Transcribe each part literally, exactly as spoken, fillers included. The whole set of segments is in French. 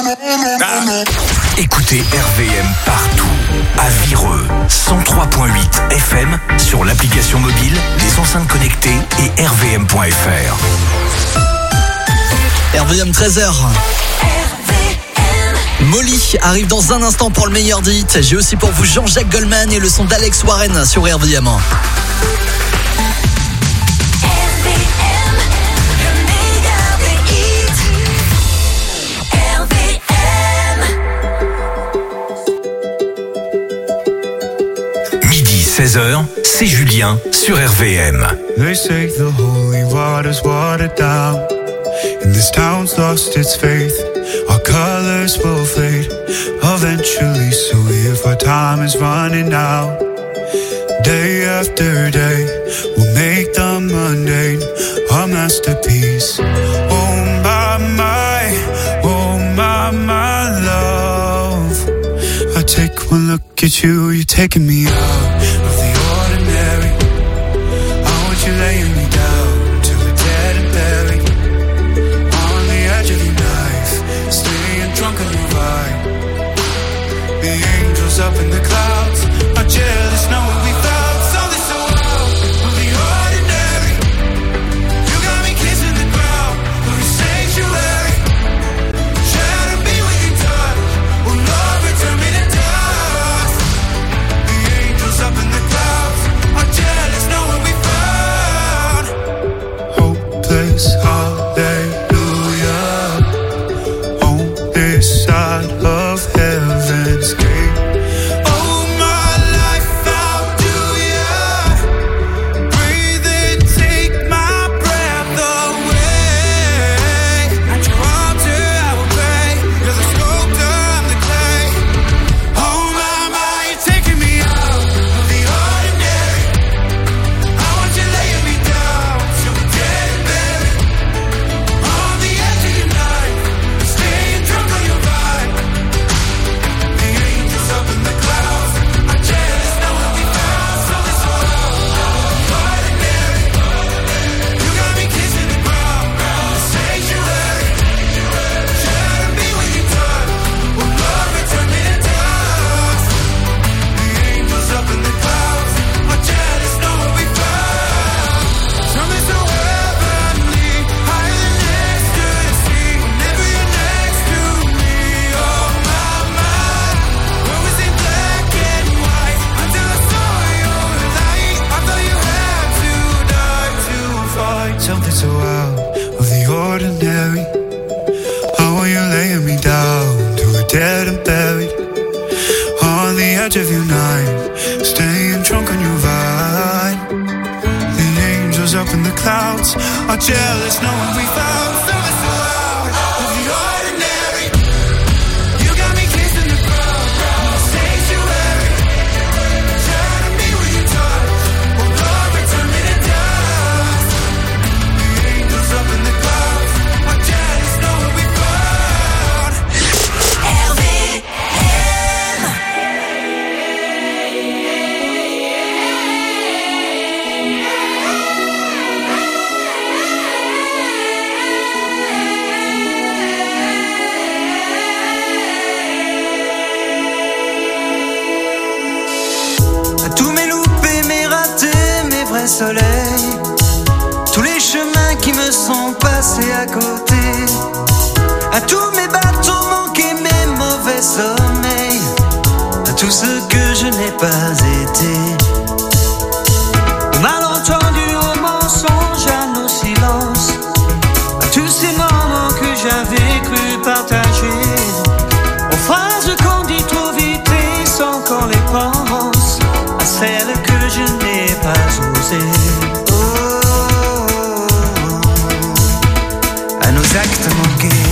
Écoutez R V M partout, à Vireux, cent trois virgule huit F M, sur l'application mobile, les enceintes connectées et r v m point f r. R V M treize heures. Molly arrive dans un instant pour le meilleur des hits. J'ai aussi pour vous Jean-Jacques Goldman et le son d'Alex Warren sur R V M. seize heures, c'est Julien sur R V M. They say the holy water's watered down, and this town's lost its faith. Our colors will fade eventually, so if our time is running out, day after day, we'll make the mundane our masterpiece. Oh my, my, oh my, my love, I take one look at you, you're taking me out of the ordinary. I want you laying me down till we're dead and buried, on the edge of your knife, staying drunk on your ride. The angels up in the clouds are jealous knowing we found something so out of the ordinary. You got me kissing the ground of your sanctuary. Shadow me when you touch, will love return me to dust. The angels up in the clouds are jealous knowing we found hopeless hallelujah on this side of heaven's gate. Oh my life, how do ya breathe and take my breath away? At your altar I will pray. You're the sculptor, I'm the clay. Oh my, my, you're taking me out of the ordinary. I want you laying me down till we're dead and buried, on the edge of your knife, staying drunk on your ride. The angels up in the clouds are jealous knowing we found something so ordinary. You got me kissing the ground, the sanctuary. Shadow me when you touch, will love return me to dust. The angels up in the clouds are jealous knowing we found something so heavenly, higher than ecstasy. Whenever you're next to me, oh my, my. When we sing black and white, until I saw your light, I thought you had to die to fight something so out of the ordinary. I want you laying me down till we're dead and buried, on the edge of your night, staying drunk on your ride. The angels up in the clouds are jealous knowing we found something so out of the ordinary. You got me kissing the ground, the sanctuary. Shadow me when you touch, will love return me to dust. The angels up in the clouds are jealous knowing we found R V M. À tous mes loupés, mes ratés, mes vrais soleils, tous les chemins qui me sont passés à côté, à tous mes bateaux manqués, mes mauvais sommeils, à tout ce que je n'ai pas été, au malentendu, au mensonge, à nos silences, à tous ces moments que j'avais cru partager, aux phrases qu'on dit trop vite et sans qu'on les pense, à celles que je n'ai pas osées. Oh, oh, oh, à nos actes manqués.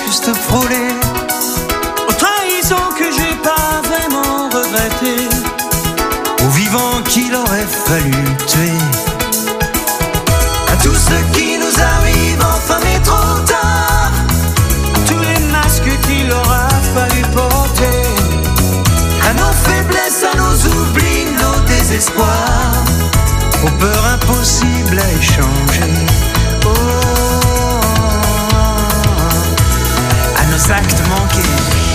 juste frôler, aux trahisons que j'ai pas vraiment regrettées, aux vivants qu'il aurait fallu tuer, à tout ce qui nous arrive enfin mais trop tard, à tous les masques qu'il aura fallu porter, à nos faiblesses, à nos oublis, nos désespoirs, aux peurs impossibles à échanger, oh, à nos actes manqués,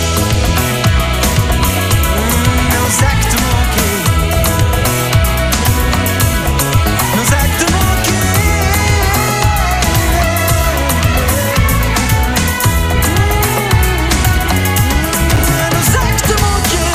nos actes manqués, nos actes manqués, nos actes manqués.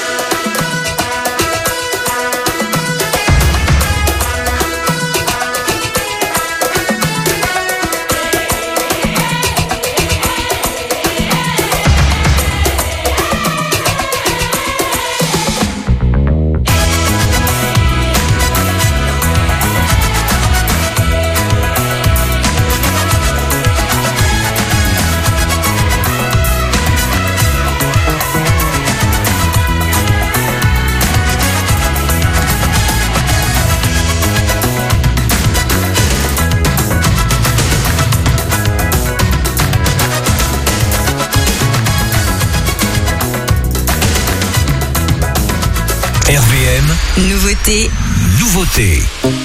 R V M, Nouveauté. nouveauté.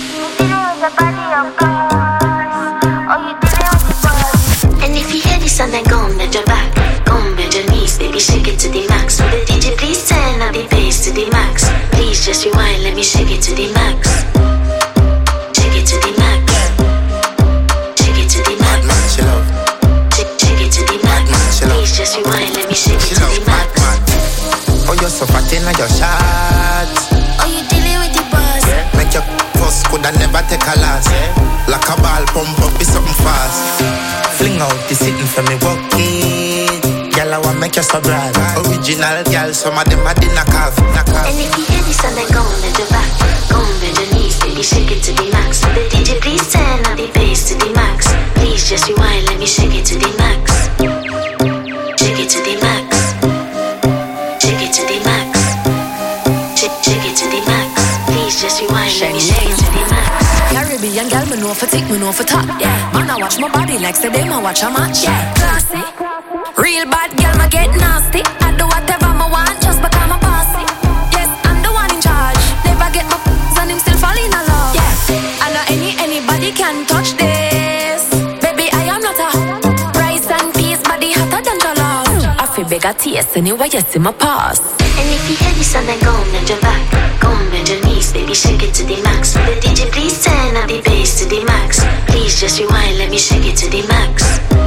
And if you hear this and then go on bend your back, go on bend your knees, baby shake it to the max. So the D J please turn up the bass to the max. Please just rewind, let me shake it to the max. Shake it to the max. Shake it to the max. Shake, shake it to the max. Please just rewind, let me shake it to the max. Oh, you're so fat in your shot. Are you dealing with the boss? Make your first could I never take a loss. Like a ball pump up with something fast. Fling out the sitting for me walk it. Girl, I want make you so bright. Original girl, some of them are in a calf. And if you hear this and then go on bend your back, go on bend your knees, baby shake it to the max. So the D J please turn up the bass to the max. Please just rewind, let me shake it to the max. Shake it to the max. Shake it to the max. Shake, shake it to the max. Please just rewind, let me shake it to the max. Caribbean girl, me know for tick, me know for top. Yeah, man, I watch my body like say them I watch a match. Yeah, classy. Real bad girl, me get nasty. I do whatever me want just because I'm bossy. Yes, I'm the one in charge. Never get my f***s and him still fall in love. Yeah, I know any anybody can touch this. Baby, I am not a rice and peas, body hotter than jollof. I feel big at taste anyway, you see my pass. And if you hear this and then go on bend your back, go on bend your knees, baby shake it to the max. So the D J please turn up the bass to the max. Please just rewind, let me shake it to the max.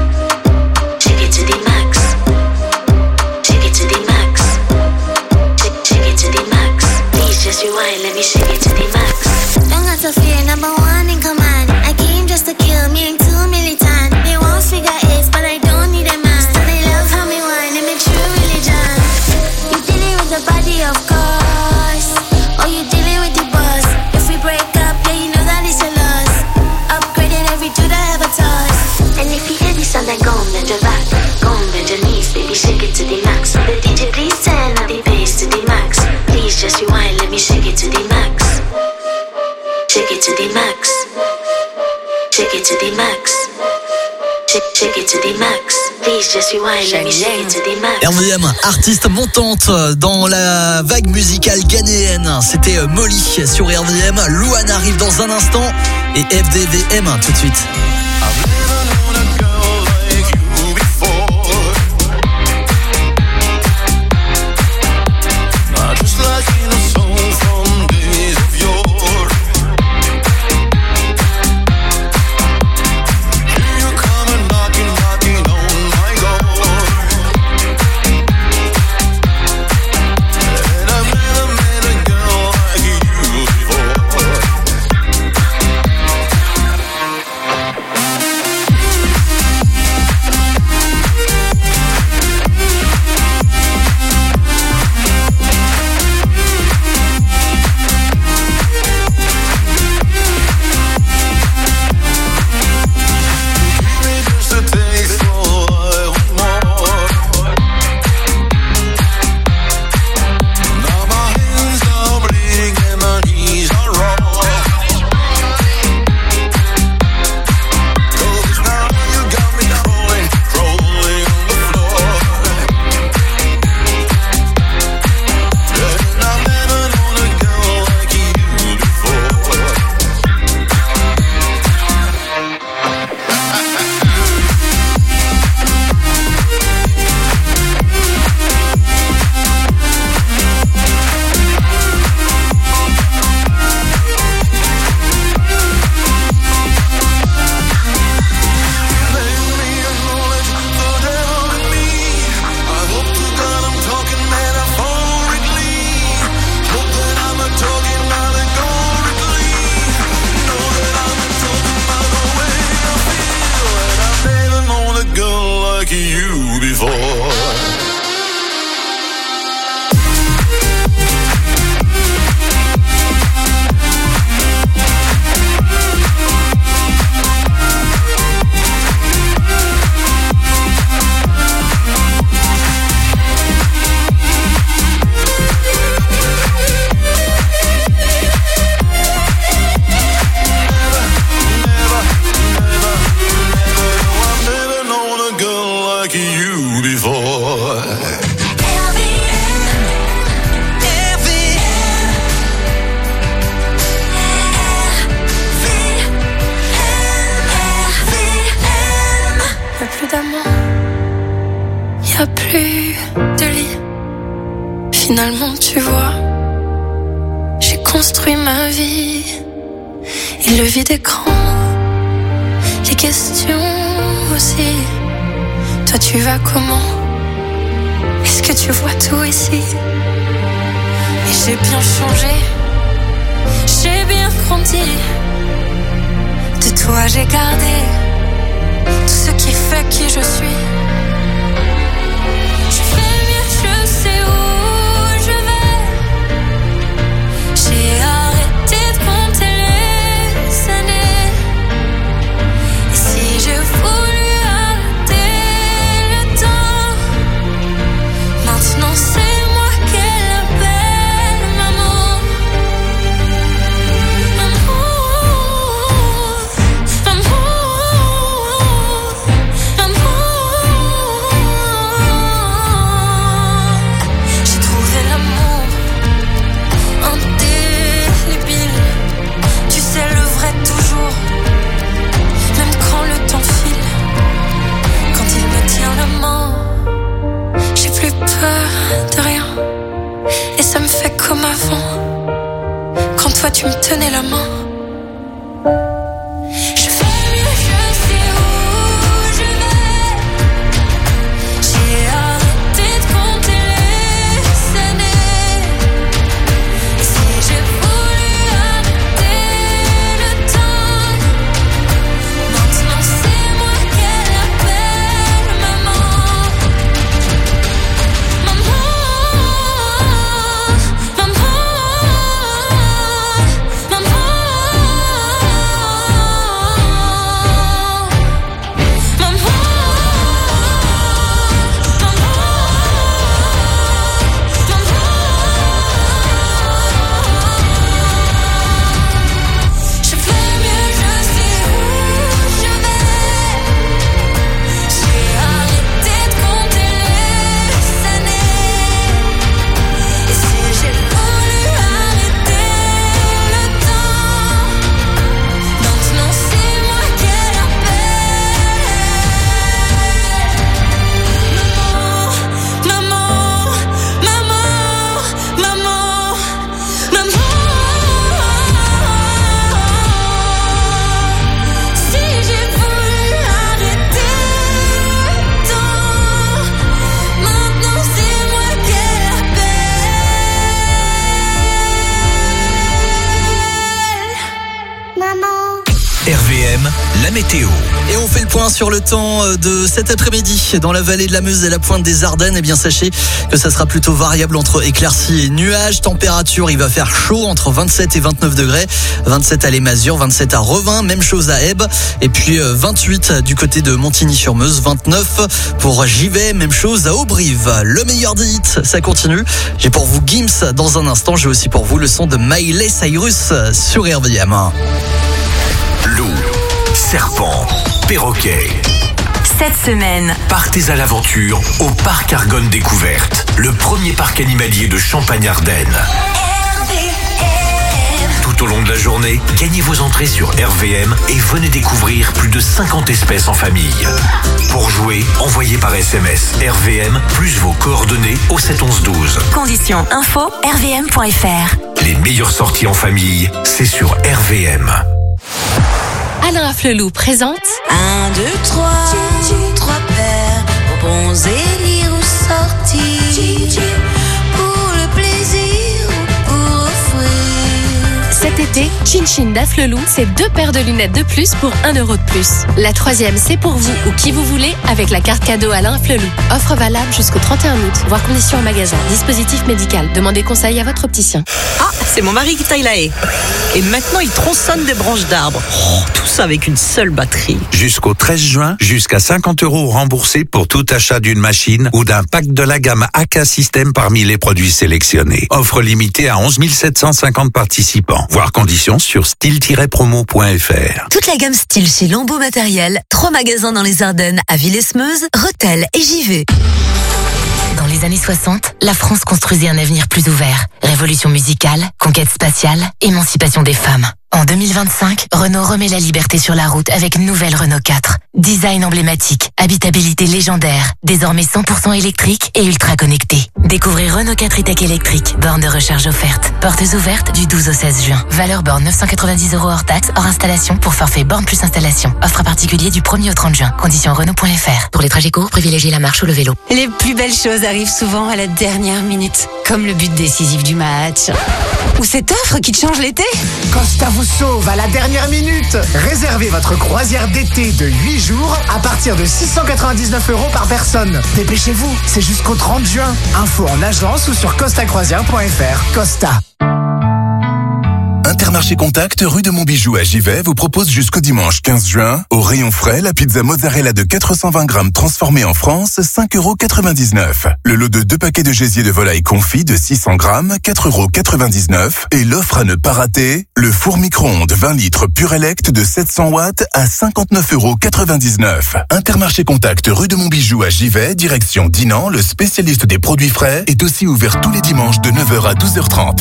Shake it to the max. Shake it to the max. Shake, shake it to the max. Please just rewind, let me shake it to the max. Don't got to fear, number one in command. I came just to kill, me ain't too militant. They won't figure eight, but I don't need a man. Still they love how me whine, and me true religion. You dealing with the body, of course. Or you dealing with the boss. If we break up, yeah, you know that it's a loss. Upgrading every dude I ever touched. And if you hear this and then go on bend your back, go on bend your knees, baby shake it to the max. So the D J please turn up the bass to the max. Please just rewind, let me shake it to the max. Shake it to the max. Shake it to the max. Shake, shake it to the max. Please just rewind, let me shake it to the max. R V M, artiste montante dans la vague musicale ghanéenne. C'était Molly sur R V M. Louane arrive dans un instant et F D V M tout de suite. Before plus de lit. Finalement, tu vois, j'ai construit ma vie. Et le vide est grand, les questions aussi. Toi, tu vas comment? Est-ce que tu vois tout ici? Et j'ai bien changé, j'ai bien grandi. De toi, j'ai gardé tout ce qui fait qui je suis. Je fais mieux, je sais où je vais. J'ai arrêté de compter les années. Et si j'ai voulu arrêter le temps, maintenant c'est moi qu'elle appelle maman. Maman, maman, maman. J'ai trouvé l'amour indélébile. Tu sais le vrai toujours, même quand le temps file. Quand il me tient la main, j'ai plus peur de rien. Et ça me fait comme avant, quand toi tu me tenais la main. Je fais mieux, je sais où je vais. J'ai arrêté de compter les années. Et si j'ai voulu arrêter le temps, maintenant c'est moi qu'elle appelle maman. Maman, maman, maman, je fais mieux, je sais où je vais. J'ai arrêté de compter les années. Et si j'ai voulu arrêter le temps, maintenant c'est moi qu'elle appelle. Maman, maman, maman, maman, maman. Si j'ai voulu arrêter le temps, maintenant c'est moi qu'elle appelle. Maman. R V M, la météo. Et on fait le point sur le temps de cet après-midi dans la vallée de la Meuse et la pointe des Ardennes. Et bien sachez que ça sera plutôt variable entre éclaircies et nuages. Température, il va faire chaud entre vingt-sept et vingt-neuf degrés. vingt-sept à Les Masures, vingt-sept à Revin, même chose à Ebbe. Et puis euh, vingt-huit du côté de Montigny-sur-Meuse, vingt-neuf pour Givet, même chose à Auberive. Le meilleur des hits, ça continue. J'ai pour vous Gims dans un instant. J'ai aussi pour vous le son de Miley Cyrus sur R V M. Loup, serpent, perroquet. Cette semaine, Partez à l'aventure au Parc Argonne Découverte, le premier parc animalier de Champagne-Ardenne. Tout au long de la journée, gagnez vos entrées sur R V M et venez découvrir plus de cinquante espèces en famille. Pour jouer, envoyez par S M S R V M plus vos coordonnées au sept onze douze. conditions info r v m point f r. Les meilleures sorties en famille, c'est sur R V M. Alain Afflelou présente Un, deux, trois, trois paires, bonbons et lire ou sortir, pour le plaisir ou pour offrir. cet été, Chin Chin d'Afflelou, c'est deux paires de lunettes de plus pour un euro de plus. La troisième, c'est pour vous ou qui vous voulez avec la carte cadeau Alain Afflelou. Offre valable jusqu'au trente et un août, voire conditions en magasin. Dispositif médical. Demandez conseil à votre opticien. Ah, c'est mon mari qui taille la haie. Et maintenant, il tronçonne des branches d'arbres. Oh, tout ça avec une seule batterie. Jusqu'au treize juin, jusqu'à cinquante euros remboursés pour tout achat d'une machine ou d'un pack de la gamme A K System parmi les produits sélectionnés. Offre limitée à onze mille sept cent cinquante participants. Voir conditions sur style tiret promo point f r. Toute la gamme style chez Lambeau Matériel. Trois magasins dans les Ardennes, à Villesmeuse, Rethel et Givet. Dans les années soixante, la France construisait un avenir plus ouvert. Révolution musicale, conquête spatiale, émancipation des femmes. En deux mille vingt-cinq, Renault remet la liberté sur la route avec nouvelle Renault quatre. Design emblématique, habitabilité légendaire, désormais cent pour cent électrique et ultra connecté. Découvrez Renault quatre e-tech électrique, borne de recharge offerte. Portes ouvertes du douze au seize juin. Valeur borne neuf cent quatre-vingt-dix euros hors taxe, hors installation pour forfait borne plus installation. Offre à particulier du premier au trente juin. Conditions Renault point F R. Pour les trajets courts, privilégiez la marche ou le vélo. Les plus belles choses arrivent souvent à la dernière minute, comme le but décisif du match. Ou cette offre qui te change l'été. Costa vous sauve à la dernière minute. Réservez votre croisière d'été de huit jours à partir de six cent quatre-vingt-dix-neuf euros par personne. Dépêchez-vous, c'est jusqu'au trente juin. Info en agence ou sur costa croisière point F R. Costa. Intermarché Contact, rue de Montbijou à Givet, vous propose jusqu'au dimanche quinze juin, au rayon frais, la pizza mozzarella de quatre cent vingt grammes transformée en France, cinq euros quatre-vingt-dix-neuf. Le lot de deux paquets de gésier de volaille confit de six cents grammes, quatre euros quatre-vingt-dix-neuf. Et l'offre à ne pas rater, le four micro-ondes vingt litres Purelect de sept cents watts à cinquante-neuf euros quatre-vingt-dix-neuf. Intermarché Contact, rue de Montbijou à Givet, direction Dinan, le spécialiste des produits frais, est aussi ouvert tous les dimanches de neuf heures à douze heures trente.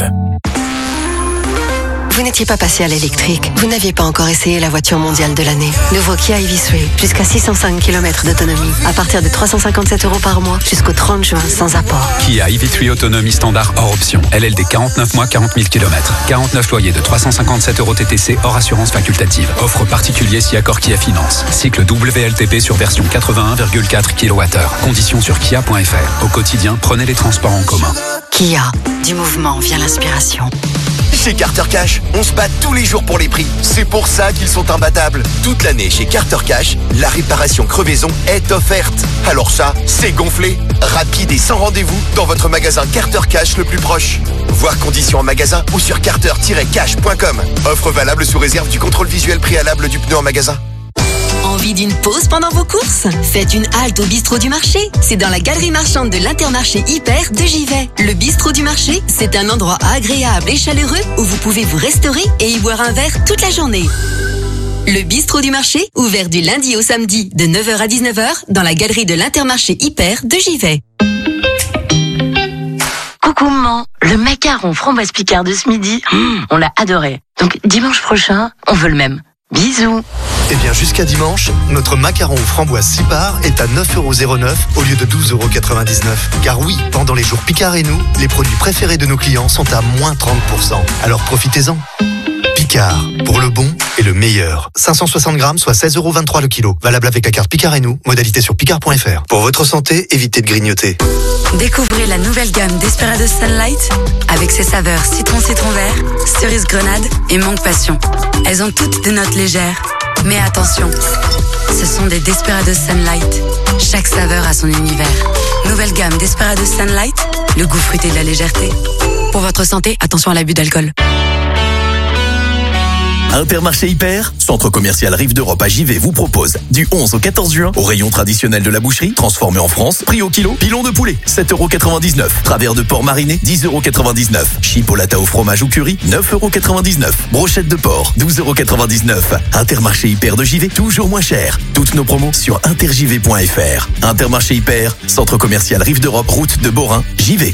Vous n'étiez pas passé à l'électrique. Vous n'aviez pas encore essayé la voiture mondiale de l'année. Nouveau Kia e V trois, jusqu'à six cent cinq kilomètres d'autonomie. À partir de trois cent cinquante-sept euros par mois, jusqu'au trente juin, sans apport. Kia e V trois autonomie standard hors option. L L D quarante-neuf mois, quarante mille kilomètres. quarante-neuf loyers de trois cent cinquante-sept euros T T C hors assurance facultative. Offre particulier si accord Kia Finance. Cycle W L T P sur version quatre-vingt-un virgule quatre kilowattheures. Conditions sur kia point F R. Au quotidien, prenez les transports en commun. Kia, du mouvement vient l'inspiration. Chez Carter Cash, on se bat tous les jours pour les prix. C'est pour ça qu'ils sont imbattables. Toute l'année chez Carter Cash, la réparation crevaison est offerte. Alors ça, c'est gonflé. Rapide et sans rendez-vous dans votre magasin Carter Cash le plus proche. Voir conditions en magasin ou sur carter tiret cash point com. Offre valable sous réserve du contrôle visuel préalable du pneu en magasin. Envie d'une pause pendant vos courses? Faites une halte au bistrot du marché. C'est dans la galerie marchande de l'Intermarché Hyper de Givet. Le bistrot du marché, c'est un endroit agréable et chaleureux où vous pouvez vous restaurer et y boire un verre toute la journée. Le bistrot du marché, ouvert du lundi au samedi de neuf heures à dix-neuf heures dans la galerie de l'Intermarché Hyper de Givet. Coucou maman, le macaron framboise Picard de ce midi, mmh, on l'a adoré. Donc dimanche prochain, on veut le même. Bisous. Eh bien, jusqu'à dimanche, notre macaron aux framboises six parts est à neuf euros zéro neuf au lieu de douze euros quatre-vingt-dix-neuf. Car oui, pendant les jours Picard et nous, les produits préférés de nos clients sont à moins trente pour cent. Alors profitez-en. Picard, pour le bon et le meilleur. cinq cent soixante grammes, soit seize euros vingt-trois le kilo. Valable avec la carte Picard et nous. Modalité sur picard point F R. Pour votre santé, évitez de grignoter. Découvrez la nouvelle gamme Desperados Sunlight avec ses saveurs citron citron vert, cerise grenade et mangue passion. Elles ont toutes des notes légères. Mais attention, ce sont des Desperados Sunlight. Chaque saveur a son univers. Nouvelle gamme Desperados Sunlight, le goût fruité de la légèreté. Pour votre santé, attention à l'abus d'alcool. Intermarché Hyper, centre commercial Rive d'Europe à Givet vous propose du onze au quatorze juin au rayon traditionnel de la boucherie, transformé en France, prix au kilo, pilon de poulet, sept euros quatre-vingt-dix-neuf, travers de porc mariné, dix euros quatre-vingt-dix-neuf, chipolata au fromage ou curry, neuf euros quatre-vingt-dix-neuf, brochette de porc, douze euros quatre-vingt-dix-neuf. Intermarché Hyper de Givet, toujours moins cher. Toutes nos promos sur intergivet point F R. Intermarché Hyper, centre commercial Rive d'Europe, route de Borin, Givet.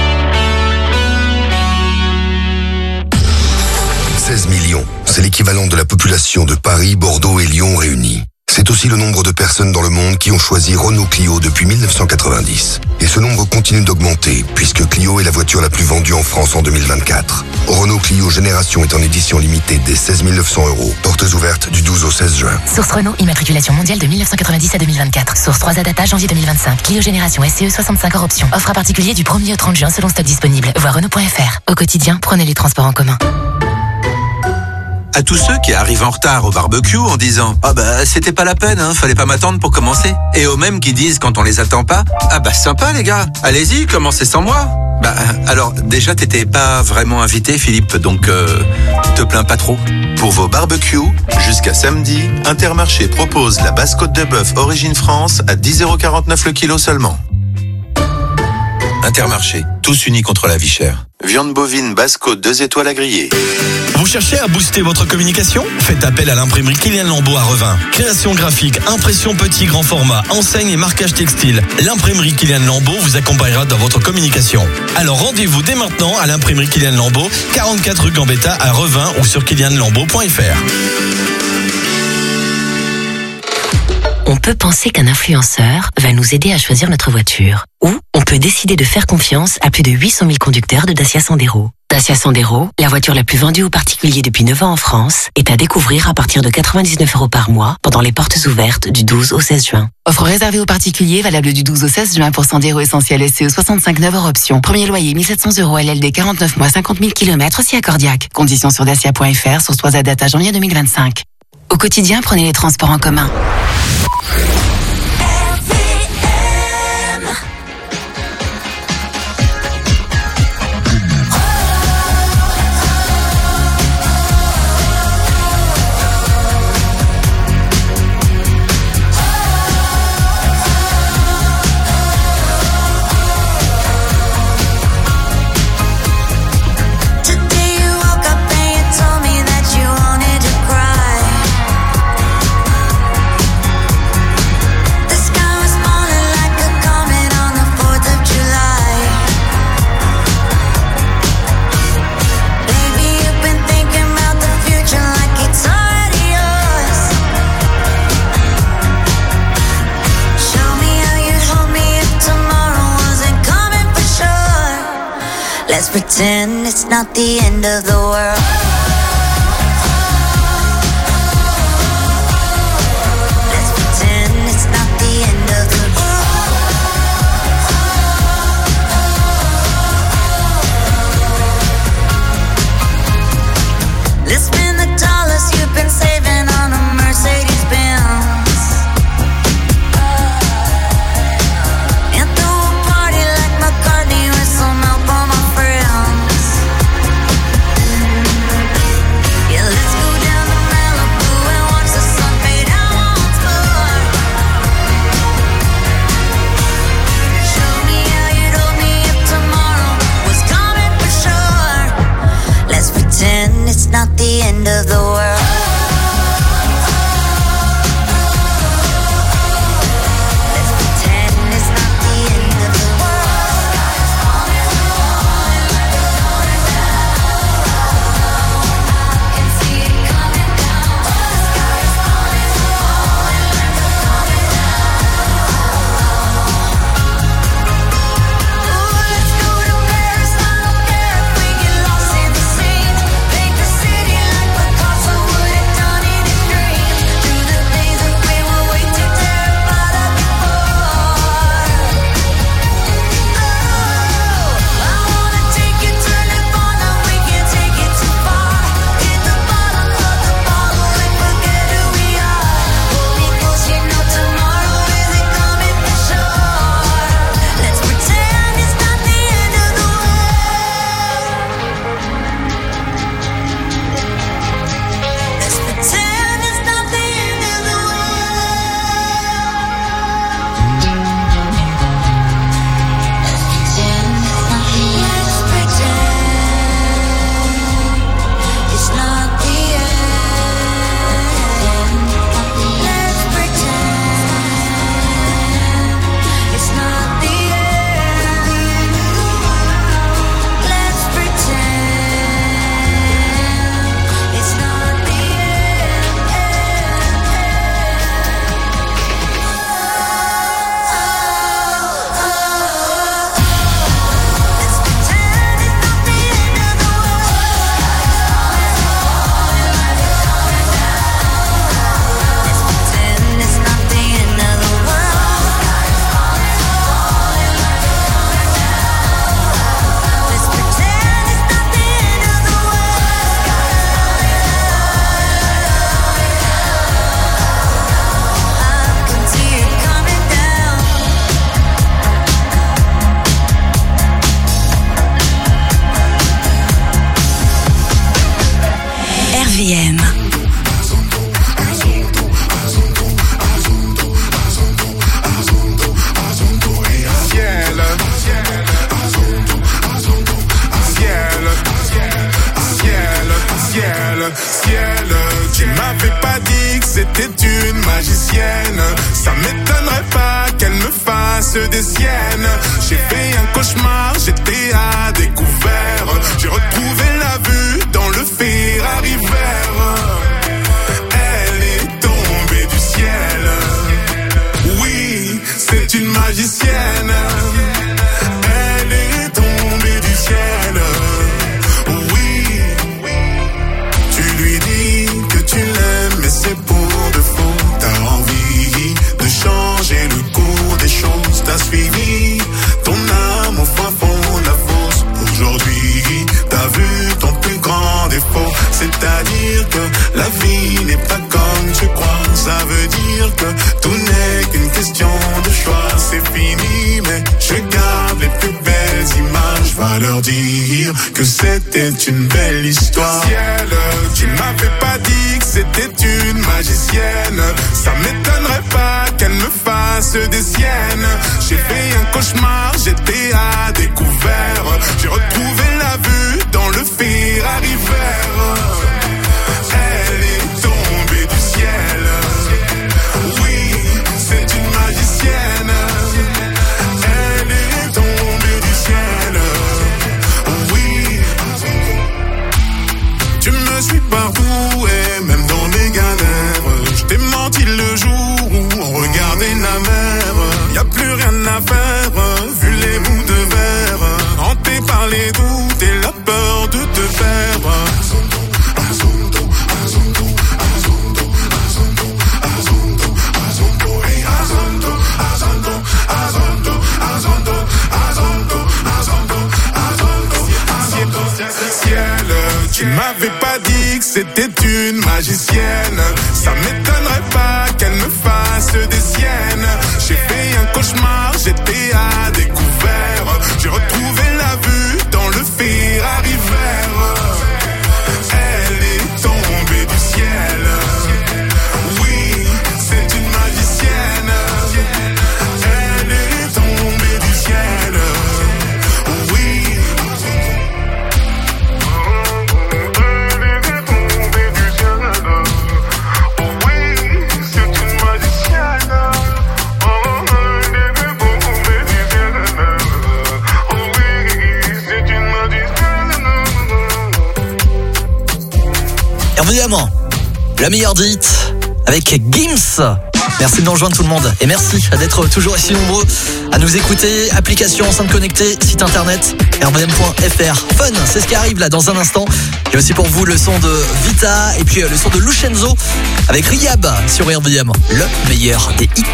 seize millions, c'est l'équivalent de la population de Paris, Bordeaux et Lyon réunis. C'est aussi le nombre de personnes dans le monde qui ont choisi Renault Clio depuis mille neuf cent quatre-vingt-dix. Et ce nombre continue d'augmenter, puisque Clio est la voiture la plus vendue en France en deux mille vingt-quatre. Renault Clio Génération est en édition limitée dès seize mille neuf cents euros. Portes ouvertes du douze au seize juin. Source Renault, immatriculation mondiale de mille neuf cent quatre-vingt-dix à deux mille vingt-quatre. Source trois A Data, janvier deux mille vingt-cinq. Clio Génération S C E soixante-cinq hors option. Offre à particulier du premier au trente juin selon stock disponible. Voir Renault point F R. Au quotidien, prenez les transports en commun. À tous ceux qui arrivent en retard au barbecue en disant « Ah bah c'était pas la peine, hein, fallait pas m'attendre pour commencer ». Et aux mêmes qui disent quand on les attend pas « Ah bah sympa les gars, allez-y, commencez sans moi ». Bah alors déjà t'étais pas vraiment invité Philippe, donc euh, te plains pas trop. Pour vos barbecues, jusqu'à samedi, Intermarché propose la basse côte de bœuf Origine France à dix euros quarante-neuf le kilo seulement. Intermarché, tous unis contre la vie chère. Viande bovine Basse-Côte deux étoiles à griller. Vous cherchez à booster votre communication ? Faites appel à l'imprimerie Kylian Lambeau à Revin. Création graphique, impression petit grand format, enseigne et marquage textile. L'imprimerie Kylian Lambeau vous accompagnera dans votre communication. Alors rendez-vous dès maintenant à l'imprimerie Kylian Lambeau, quarante-quatre rue Gambetta à Revin ou sur kylian lambeau point f r. On peut penser qu'un influenceur va nous aider à choisir notre voiture. Ou on peut décider de faire confiance à plus de huit cent mille conducteurs de Dacia Sandero. Dacia Sandero, la voiture la plus vendue aux particuliers depuis neuf ans en France, est à découvrir à partir de quatre-vingt-dix-neuf euros par mois pendant les portes ouvertes du douze au seize juin. Offre réservée aux particuliers, valable du douze au seize juin pour Sandero Essentiel S C E soixante-cinq neuf hors option. Premier loyer mille sept cents euros L L D quarante-neuf mois cinquante mille kilomètres si accordiaque. Conditions sur dacia point f r, source à date à janvier deux mille vingt-cinq. Au quotidien, prenez les transports en commun. Let's pretend it's not the end of the world. Let's pretend it's not the end of the world. Let's spend the dollars you've been saving on a Mercedes Benz. je crois. Ça veut dire que tout n'est qu'une question de choix. C'est fini, mais je garde les plus belles images. Va leur dire que c'était une belle histoire. Ciel, tu m'avais pas dit que c'était une magicienne. Ça m'étonnerait pas qu'elle me fasse des siennes. J'ai fait un cauchemar, j'étais à découvert. J'ai retrouvé la vue dans le Ferrari vert. Elle est tombée du ciel. Oui, c'est une magicienne. Elle est tombée du ciel. Oui. Tu me suis partout et même dans mes galères. Je t'ai menti le jour où on regardait la mer. Y'a plus rien à faire, vu les bouts de verre. Hanté par les doutes et la peur de te perdre. Ciel, tu m'avais pas dit que c'était une magicienne. Ça m'étonnerait pas qu'elle me fasse des siennes. J'ai fait un cauchemar, j'étais à découvert. J'ai retrouvé la vue dans le Ferrari vert. Elle est tombée du ciel. Oui, c'est une magicienne. Elle est tombée du ciel. Oui. Évidemment, la meilleure dite avec Gims. Merci de nous rejoindre tout le monde et merci d'être toujours aussi nombreux à nous écouter. Application enceinte connectée, site internet r v m point f r. Fun, c'est ce qui arrive là dans un instant. Il y a aussi pour vous le son de Vita et puis le son de Lucenzo avec Riyab sur R V M, le meilleur des hits.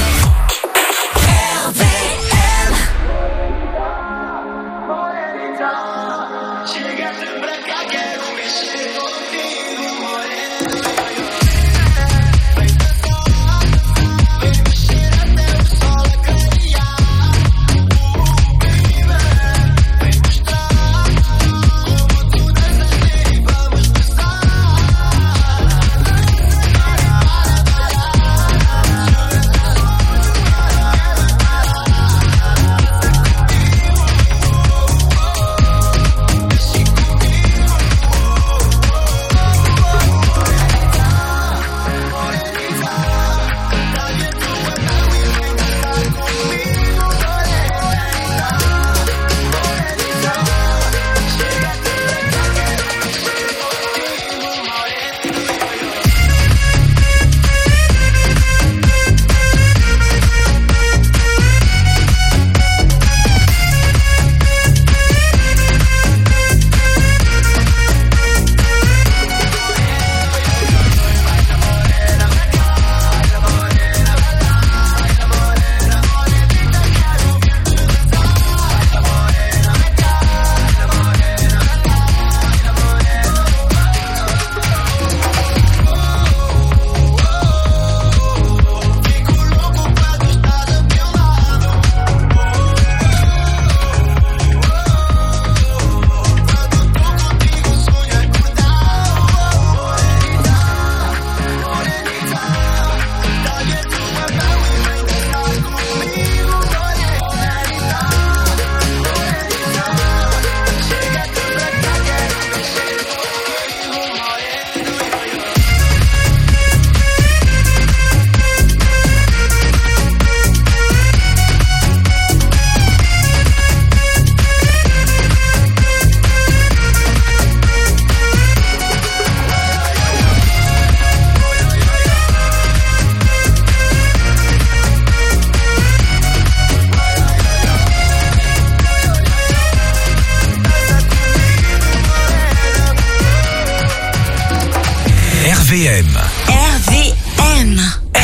R V M. R V M.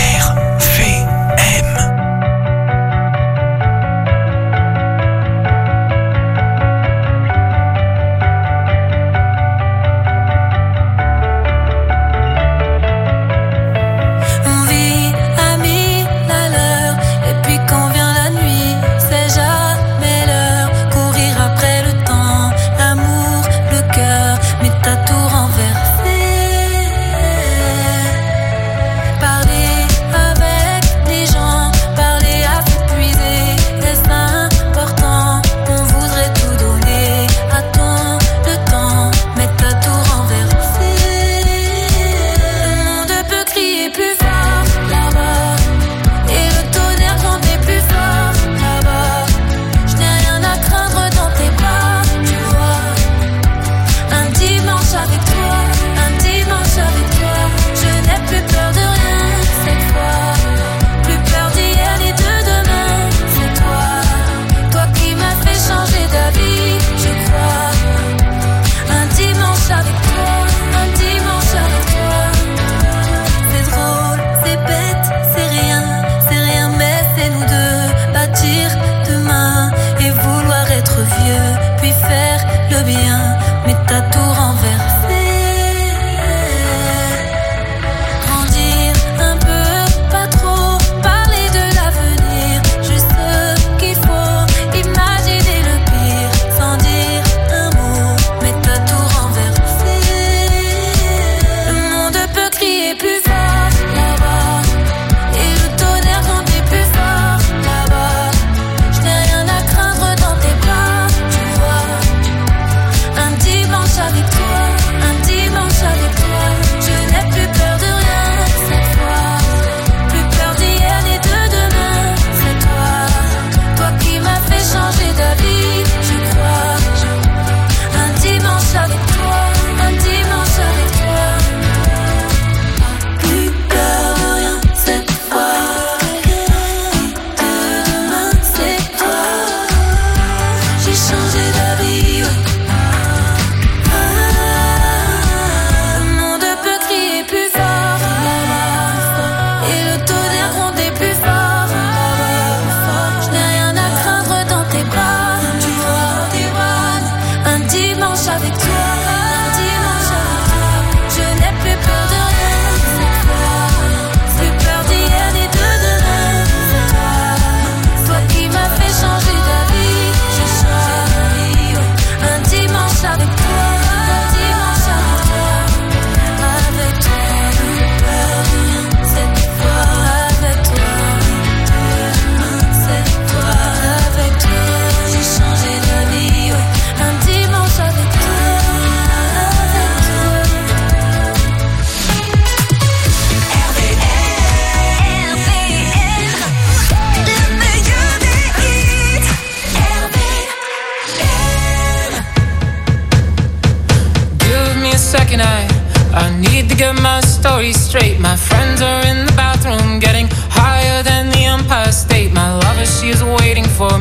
R V M.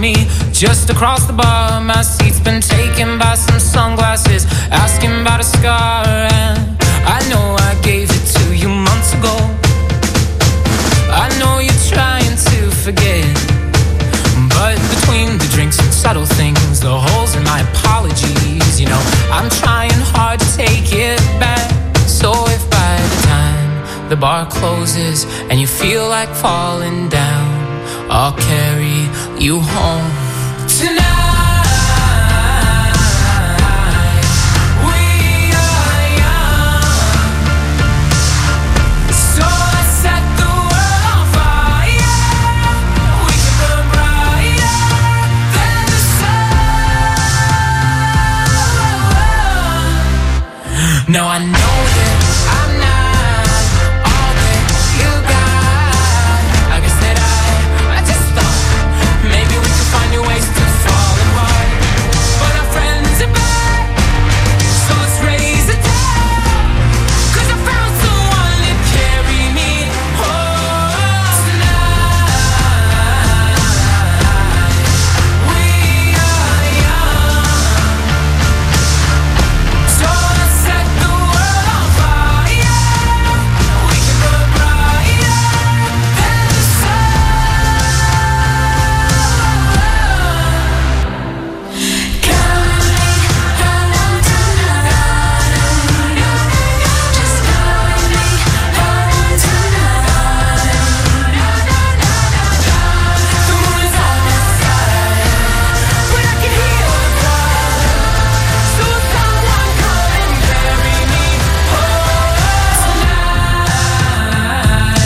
me. Just across the bar, my seat's been taken by some sunglasses, asking about a scar, and I know I gave it to you months ago. I know you're trying to forget, but between the drinks and subtle things, the holes in my apologies, you know, I'm trying hard to take it back. So if by the time the bar closes and you feel like falling down, I'll carry you home tonight. Now I know that I'm not all that you got. I guess that I, I just thought maybe we could find new ways to fall apart. But our friends are back, so let's raise a toast. 'Cause I found someone to carry me home tonight. We are young, so let's set the world on fire. We can burn brighter than the sun. Come with me home tonight. Just come with me home tonight. The moon is on my side, but I can hear the cry. So someone come and carry me home tonight.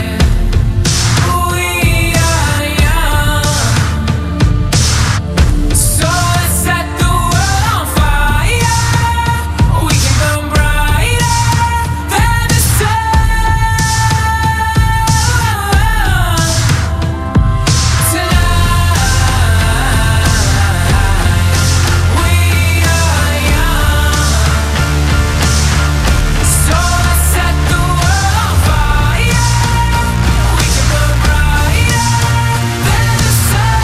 We are young, so let's set the world on fire. We can burn brighter than the sun tonight. We are young, so let's set the world on fire. We can burn brighter than the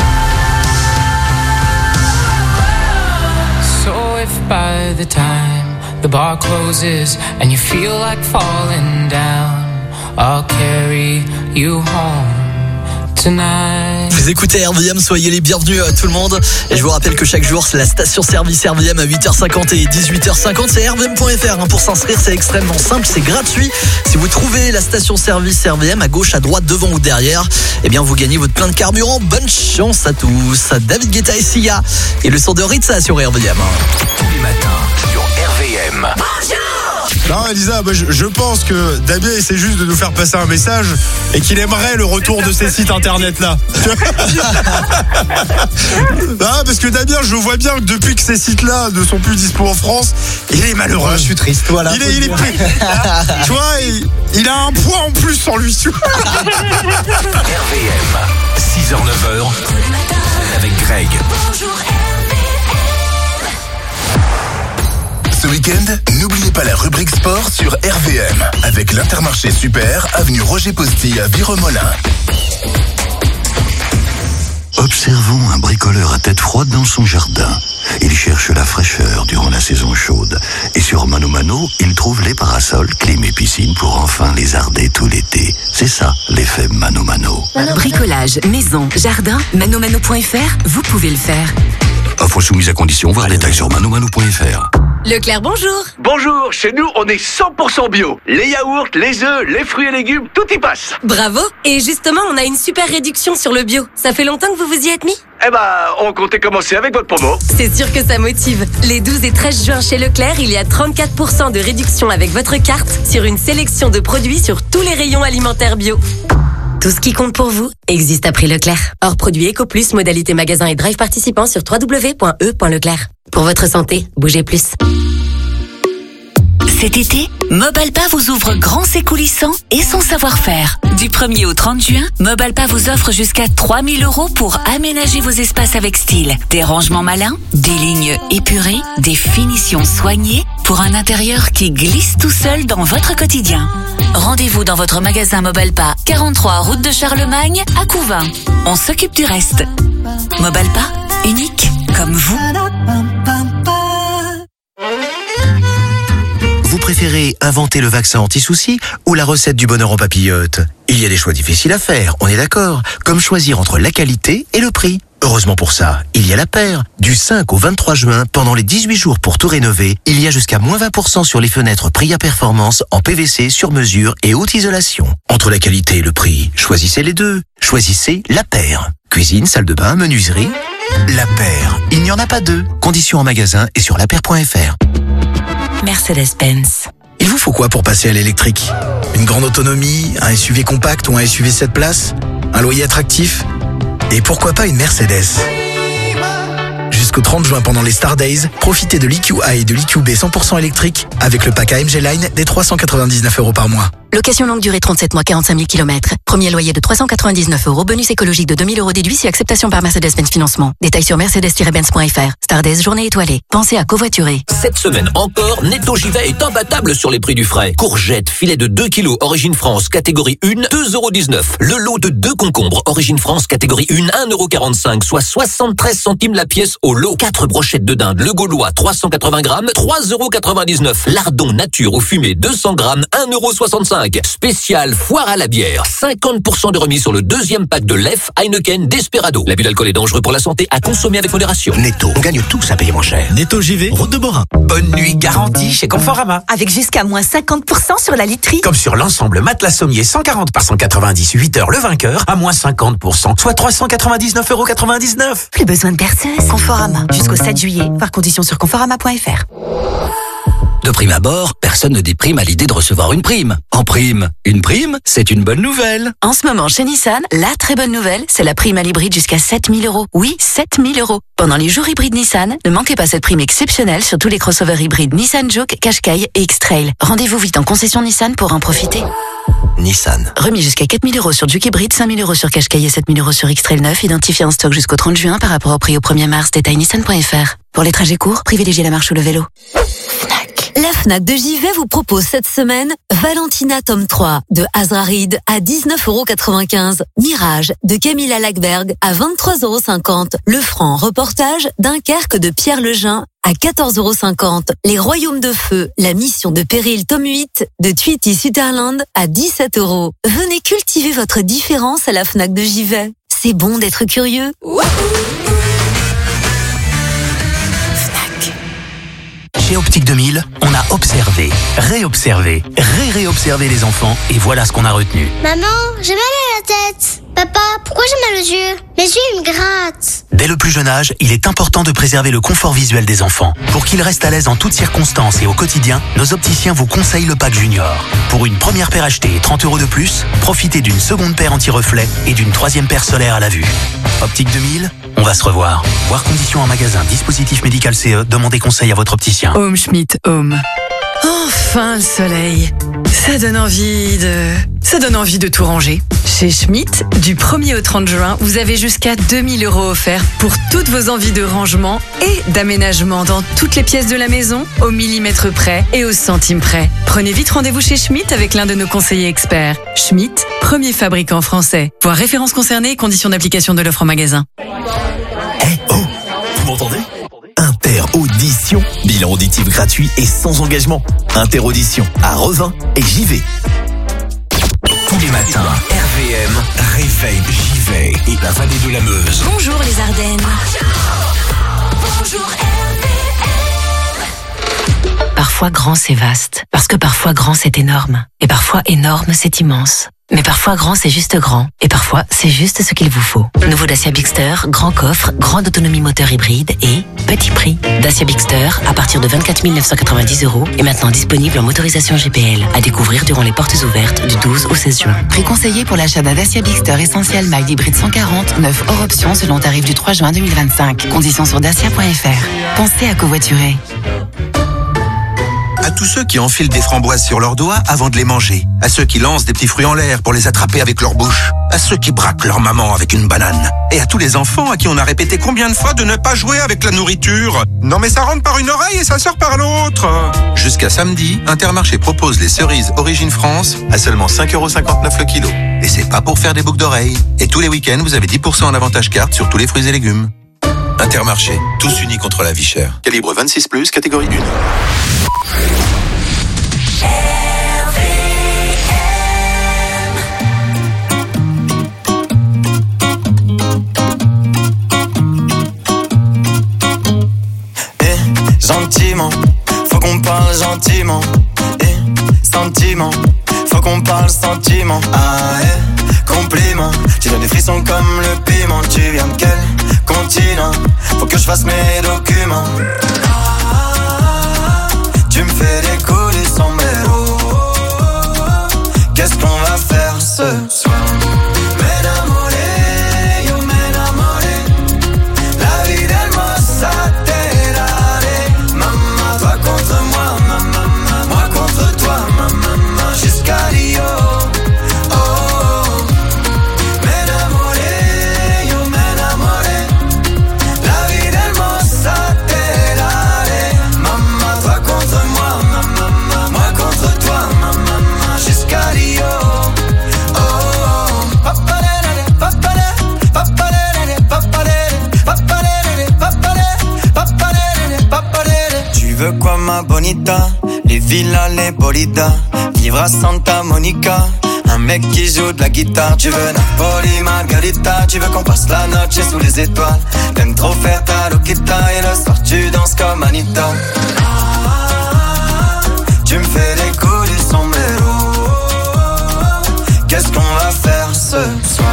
sun. So if by the time the bar closes and you feel like falling down, I'll carry you home tonight. Vous écoutez R V M, soyez les bienvenus à tout le monde. Et je vous rappelle que chaque jour, c'est la station service R V M à huit heures cinquante et dix-huit heures cinquante. C'est R V M point F R hein, pour s'inscrire, c'est extrêmement simple, c'est gratuit. Si vous trouvez la station service R V M à gauche, à droite, devant ou derrière, eh bien vous gagnez votre plein de carburant. Bonne chance à tous. David Guetta et Sia et le son de Ritza sur R V M. Tous les matins sur R V M. Non, Elisa, bah, je, je pense que Damien essaie juste de nous faire passer un message et qu'il aimerait le retour de ces sites internet là. Ah, parce que Damien, je vois bien que depuis que ces sites là ne sont plus dispo en France, il est malheureux. Ouais, je suis triste, voilà. Il est, il est pris. Tu vois, il, il a un poids en plus en lui. Tu vois. R V M, six heures neuf heures avec Greg. Ce week-end, n'oubliez pas la rubrique sport sur R V M avec l'Intermarché Super, avenue Roger Postille à Viremolin. Observons un bricoleur à tête froide dans son jardin. Il cherche la fraîcheur durant la saison chaude. Et sur Mano Mano, il trouve les parasols, clim et piscine pour enfin les arder tout l'été. C'est ça, l'effet Mano Mano. Bricolage, maison, jardin, manomano point F R, vous pouvez le faire. Offre soumise à condition, voir détails sur manomano point F R. Leclerc, bonjour. Bonjour, chez nous, on est cent pour cent bio. Les yaourts, les œufs, les fruits et légumes, tout y passe. Bravo. Et justement, on a une super réduction sur le bio. Ça fait longtemps que vous vous y êtes mis ? Eh ben, on comptait commencer avec votre promo. C'est sûr que ça motive. Les douze et treize juin chez Leclerc, il y a trente-quatre pour cent de réduction avec votre carte sur une sélection de produits sur tous les rayons alimentaires bio. Tout ce qui compte pour vous existe à prix Leclerc. Hors produit Eco Plus, modalité magasin et drive participant sur w w w point e point leclerc. Pour votre santé, bougez plus. Cet été, Mobalpa vous ouvre grand ses coulissants et son savoir-faire. Du premier au trente juin, Mobalpa vous offre jusqu'à trois mille euros pour aménager vos espaces avec style. Des rangements malins, des lignes épurées, des finitions soignées. pour un intérieur qui glisse tout seul dans votre quotidien. Rendez-vous dans votre magasin Mobalpa, quarante-trois route de Charlemagne, à Couvin. On s'occupe du reste. Mobalpa, unique comme vous. Vous préférez inventer le vaccin anti-soucis ou la recette du bonheur en papillote? Il y a des choix difficiles à faire, on est d'accord, comme choisir entre la qualité et le prix. Heureusement pour ça, il y a la paire. Du cinq au vingt-trois juin, pendant les dix-huit jours pour tout rénover, il y a jusqu'à moins vingt pour cent sur les fenêtres Pria Performance en P V C sur mesure et haute isolation. Entre la qualité et le prix, choisissez les deux. Choisissez la paire. Cuisine, salle de bain, menuiserie. La paire. Il n'y en a pas deux. Conditions en magasin et sur la paire point f r. Mercedes-Benz. Il vous faut quoi pour passer à l'électrique? Une grande autonomie, un S U V compact ou un S U V sept places? Un loyer attractif? Et pourquoi pas une Mercedes? Jusqu'au trente juin pendant les Star Days, profitez de l'E Q A et de l'E Q B cent pour cent électrique avec le pack A M G Line des trois cent quatre-vingt-dix-neuf euros par mois. Location longue durée trente-sept mois, quarante-cinq mille kilomètres. Premier loyer de trois cent quatre-vingt-dix-neuf euros. Bonus écologique de deux mille euros déduit si acceptation par Mercedes-Benz Financement. Détails sur mercedes tiret benz point f r. Star Days, journée étoilée. Pensez à covoiturer. Cette semaine encore, Netto Givet est imbattable sur les prix du frais. Courgette, filet de deux kilos, origine France, catégorie un, deux euros dix-neuf. Le lot de deux concombres, origine France, catégorie un, un euro quarante-cinq, soit soixante-treize centimes la pièce au lot. quatre brochettes de dinde, le Gaulois, trois cent quatre-vingts grammes, trois euros quatre-vingt-dix-neuf. Lardon nature au fumé, deux cents grammes, un euro soixante-cinq. Spécial foire à la bière, cinquante pour cent de remise sur le deuxième pack de Lef, Heineken, Desperado. L'abus d'alcool est dangereux pour la santé, à consommer avec modération. Netto, on gagne tous à payer moins cher. Netto J V, route de Borin. Bonne nuit garantie chez Conforama. Avec jusqu'à moins cinquante pour cent sur la literie. Comme sur l'ensemble matelas sommier cent quarante par cent quatre-vingt-dix, huit heures le vainqueur, à moins cinquante pour cent, soit trois cent quatre-vingt-dix-neuf euros quatre-vingt-dix-neuf. Plus besoin de perceuse. Conforama, jusqu'au sept juillet. Voir conditions sur conforama point f r. De prime abord, personne ne déprime à l'idée de recevoir une prime. En prime, une prime, c'est une bonne nouvelle. En ce moment, chez Nissan, la très bonne nouvelle, c'est la prime à l'hybride jusqu'à sept mille euros. Oui, sept mille euros. Pendant les jours hybrides Nissan, ne manquez pas cette prime exceptionnelle sur tous les crossovers hybrides Nissan Juke, Qashqai et X-Trail. Rendez-vous vite en concession Nissan pour en profiter. Nissan. Remis jusqu'à quatre mille euros sur Juke hybride, cinq mille euros sur Qashqai et sept mille euros sur X-Trail neuf, identifié en stock jusqu'au trente juin par rapport au prix au premier mars. Détail nissan point f r. Pour les trajets courts, privilégiez la marche ou le vélo. La Fnac de Givet vous propose cette semaine Valentina tome trois de Azra Reed à dix-neuf euros quatre-vingt-quinze. Mirage de Camilla Lackberg à vingt-trois euros cinquante. Le Franc reportage Dunkerque de Pierre Lejeun à quatorze euros cinquante. Les Royaumes de Feu, la mission de péril tome huit de Tweety Sutherland à dix-sept euros. Venez cultiver votre différence à la Fnac de Givet. C'est bon d'être curieux. Chez Optique deux mille, on a observé, réobservé, ré-réobservé les enfants et voilà ce qu'on a retenu. Maman, j'ai mal à la tête. Papa, pourquoi j'ai mal aux yeux? Mes yeux, ils me grattent. Dès le plus jeune âge, il est important de préserver le confort visuel des enfants. Pour qu'ils restent à l'aise en toutes circonstances et au quotidien, nos opticiens vous conseillent le pack Junior. Pour une première paire achetée et trente euros de plus, profitez d'une seconde paire anti-reflet et d'une troisième paire solaire à la vue. Optique deux mille, on va se revoir. Voir conditions en magasin, dispositif médical C E, demandez conseil à votre opticien. Home Schmidt Home. Enfin le soleil. Ça donne envie de... Ça donne envie de tout ranger. Chez Schmidt, du premier au trente juin, vous avez jusqu'à deux mille euros offerts pour toutes vos envies de rangement et d'aménagement dans toutes les pièces de la maison, au millimètre près et au centime près. Prenez vite rendez-vous chez Schmidt avec l'un de nos conseillers experts. Schmidt, premier fabricant français. Voir références concernées et conditions d'application de l'offre en magasin. Eh oh, vous m'entendez ? Inter-Audition. Bilan auditif gratuit et sans engagement. Inter-Audition à Revin et J V. Tous les matins, R V M réveille J V et la vallée de la Meuse. Bonjour les Ardennes. Bonjour R V M. Parfois grand c'est vaste, parce que parfois grand c'est énorme, et parfois énorme c'est immense. Mais parfois grand c'est juste grand, et parfois c'est juste ce qu'il vous faut. Nouveau Dacia Bigster, grand coffre, grande autonomie moteur hybride et petit prix. Dacia Bigster à partir de vingt-quatre mille neuf cent quatre-vingt-dix euros est maintenant disponible en motorisation G P L. À découvrir durant les portes ouvertes du douze au seize juin. Prix conseillé pour l'achat d'un Dacia Bigster Essential Mild Hybride cent quarante, neuf hors option selon tarif du trois juin deux mille vingt-cinq. Conditions sur dacia point f r. Pensez à covoiturer. À tous ceux qui enfilent des framboises sur leurs doigts avant de les manger, à ceux qui lancent des petits fruits en l'air pour les attraper avec leur bouche, à ceux qui braquent leur maman avec une banane, et à tous les enfants à qui on a répété combien de fois de ne pas jouer avec la nourriture. Non mais ça rentre par une oreille et ça sort par l'autre. Jusqu'à samedi, Intermarché propose les cerises Origine France à seulement cinq euros cinquante-neuf le kilo. Et c'est pas pour faire des boucles d'oreilles. Et tous les week-ends, vous avez dix pour cent en avantage carte sur tous les fruits et légumes. Intermarché, tous unis contre la vie chère. Calibre vingt-six plus, catégorie un. Eh, gentiment, faut qu'on parle gentiment. Eh, sentiment, faut qu'on parle sentiment. Ah, eh, compliment, tu donnes des frissons comme le piment. Tu viens de quel continent? Faut que je fasse mes documents. Ah, tu me fais décoller sombrero. Qu'est-ce qu'on va faire ce soir? M'enamoré, yo m'enamoré. La vie d'Hermosa Terare. Maman, toi contre moi, maman, moi contre toi, maman, jusqu'à Rio. Tu veux quoi ma bonita? Les villas, les bolidas. Vivre à Santa Monica. Un mec qui joue de la guitare. Tu veux Napoli, Margarita. Tu veux qu'on passe la noche sous les étoiles. T'aimes trop faire ta loquita. Et le soir tu danses comme Anita. Ah, tu me fais des coups du sombrero. Qu'est-ce qu'on va faire ce soir?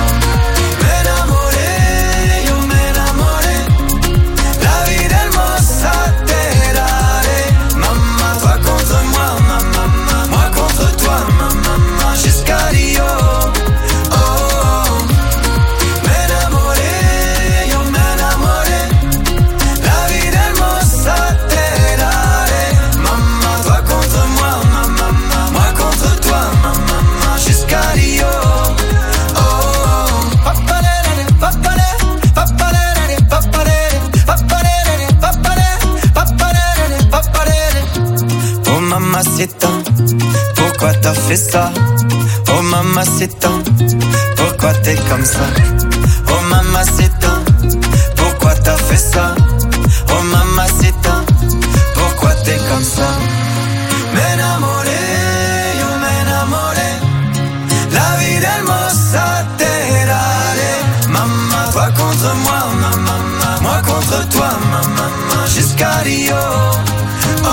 Mamacita, pourquoi t'as fait ça? Oh mamacita, pourquoi t'es comme ça? Oh mamacita, pourquoi t'as fait ça? Oh mamacita, pourquoi t'es comme ça? M'enamoré, yo m'enamoré. La vie d'Hermosa Terare. Maman, toi contre moi, maman, moi contre toi, maman, jusqu'à Rio. Oh.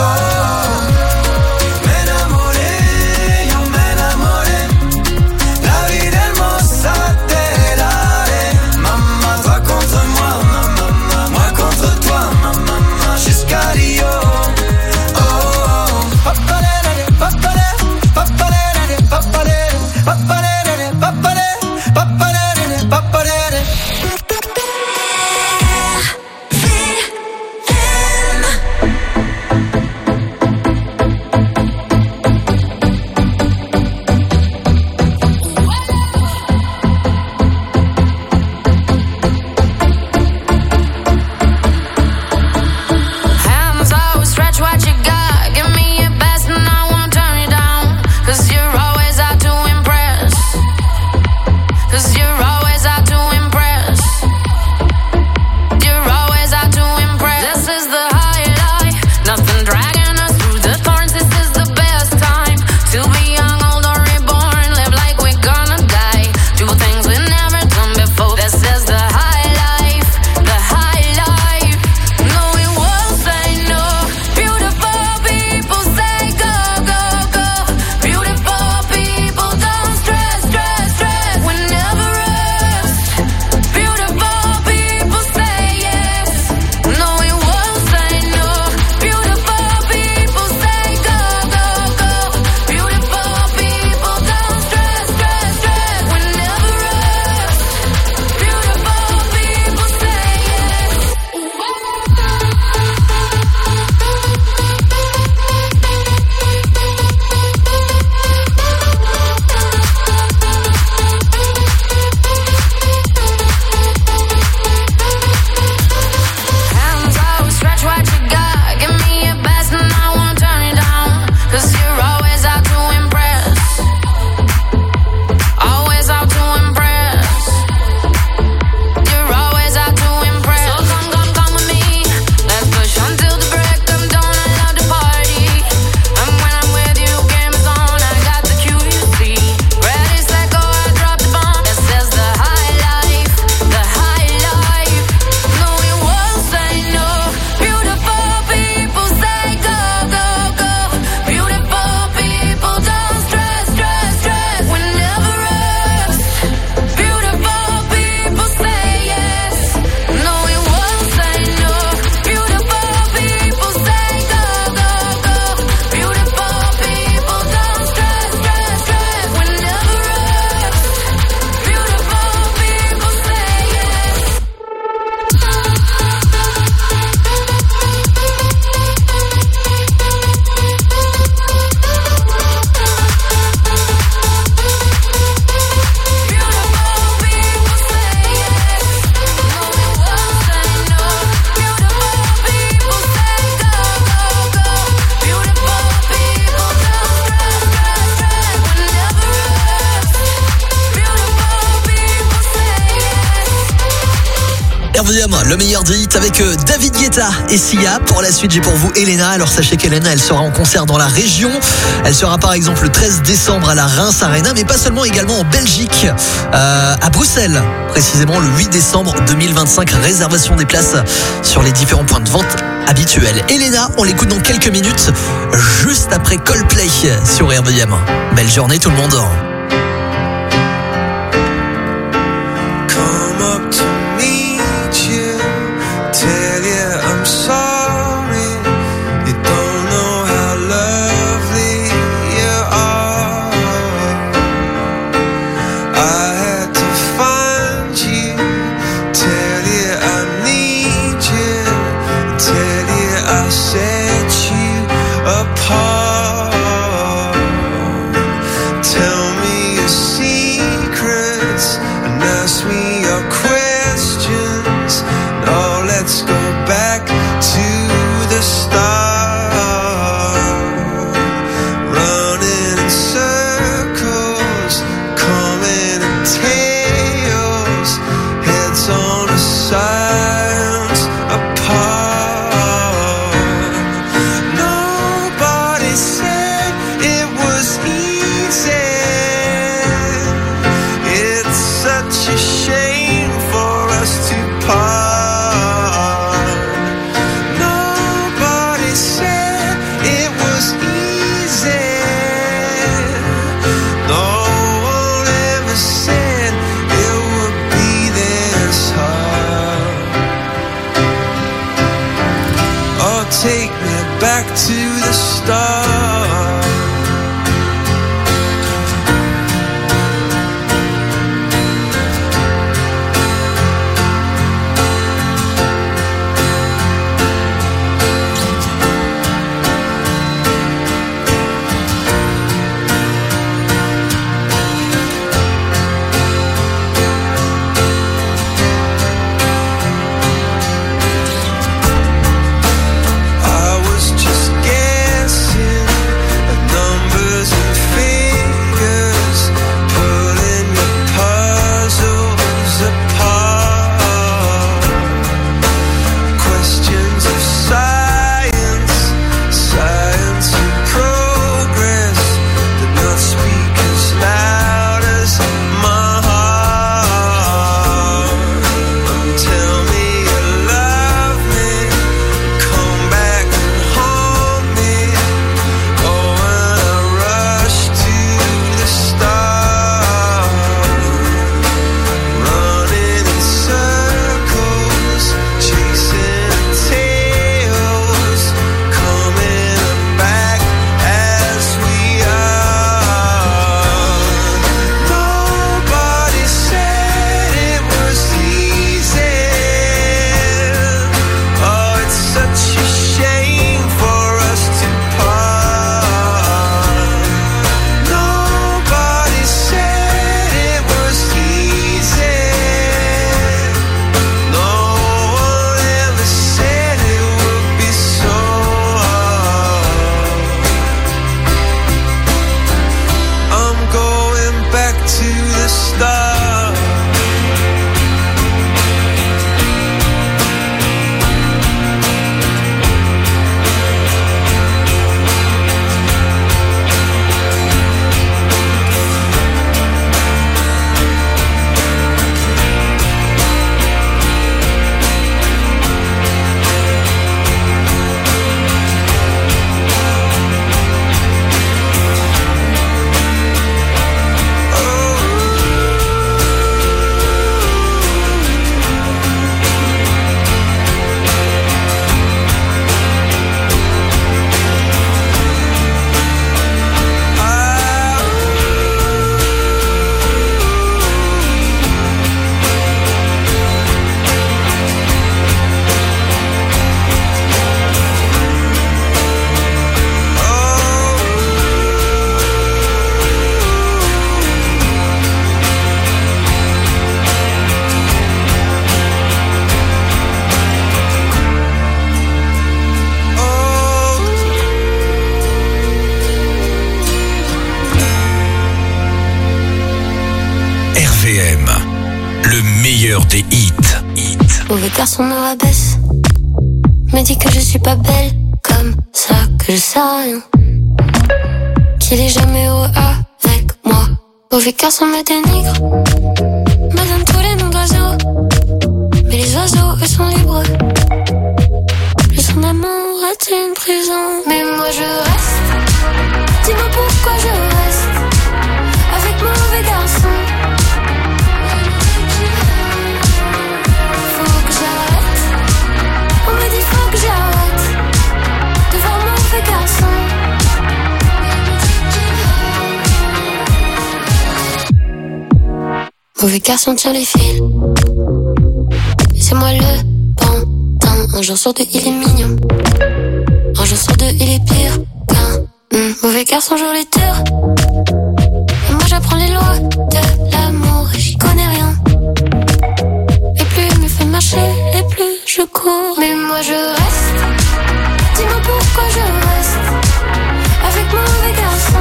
R V M, le meilleur des hits avec euh, David Guetta et Sia. Pour la suite, j'ai pour vous Elena. Alors sachez qu'Elena, elle sera en concert dans la région. Elle sera par exemple le treize décembre à la Reims Arena, mais pas seulement, également en Belgique, euh, à Bruxelles, précisément le huit décembre deux mille vingt-cinq. Réservation des places sur les différents points de vente habituels. Elena, on l'écoute dans quelques minutes, juste après Coldplay sur R V M. Belle journée tout le monde. le meilleur des hits. Hits. Mauvais garçon me rabaisse, me dit que je suis pas belle, comme ça que je sais rien, qu'il est jamais heureux avec moi. Mauvais garçon me dénigre, me donne tous les noms d'oiseaux, mais les oiseaux eux sont libres. Le son d'amour est une prison, mais moi je reste. Dis-moi pourquoi je reste avec mon mauvais garçon. Faut que j'arrête, on me dit faut que j'arrête de voir mon mauvais garçon. Mauvais garçon tire les fils, c'est moi le pantin. Un jour sur deux il est mignon, un jour sur deux il est pire qu'un mmh. Mauvais garçon joue les tours, et moi j'apprends les lois de l'amour et j'y connais rien. Et plus il me fait marcher, et plus je cours. Mais moi je reste, dis-moi pourquoi je reste avec mon mauvais garçon.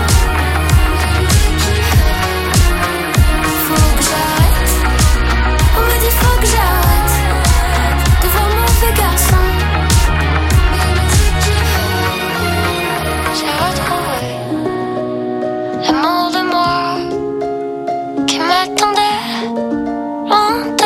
Faut que j'arrête, on me dit faut que j'arrête de voir mon mauvais garçon. J'ai retrouvé l'amour de moi qui m'attendait loin de